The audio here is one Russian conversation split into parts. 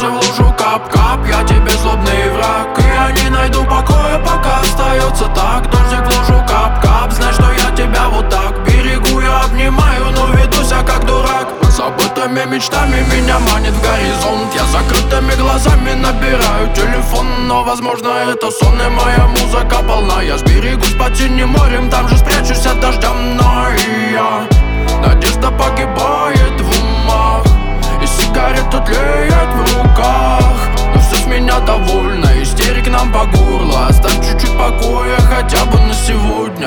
Слезы в лужу, кап-кап, я тебе злобный враг. И я не найду покоя, пока остается так. Дождик в лужу, кап-кап, знай, что я тебя вот так берегу, я обнимаю, но веду себя как дурак. Забытыми мечтами меня манит в горизонт. Я закрытыми глазами набираю телефон, но возможно это сон, и моя музыка полна. Я сберегусь под синим морем, там же спрячусь от дождя. Но и я, надежда погибает в умах, и сигарета тлеет в руках. Но все с меня довольно, истерик нам по горло. Оставь чуть-чуть покоя хотя бы на сегодня.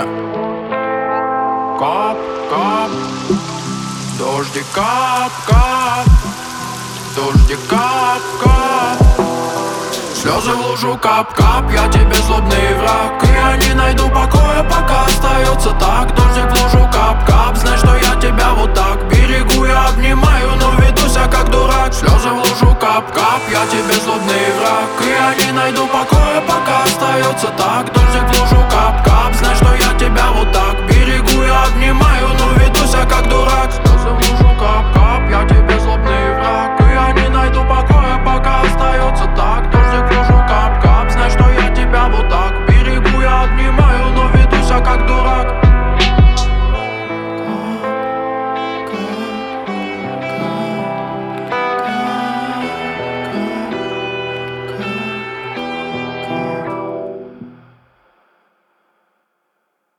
Кап-кап, дождик, кап-кап, дождик, кап-кап. Слезы в лужу, кап-кап, я тебе злобный враг. И я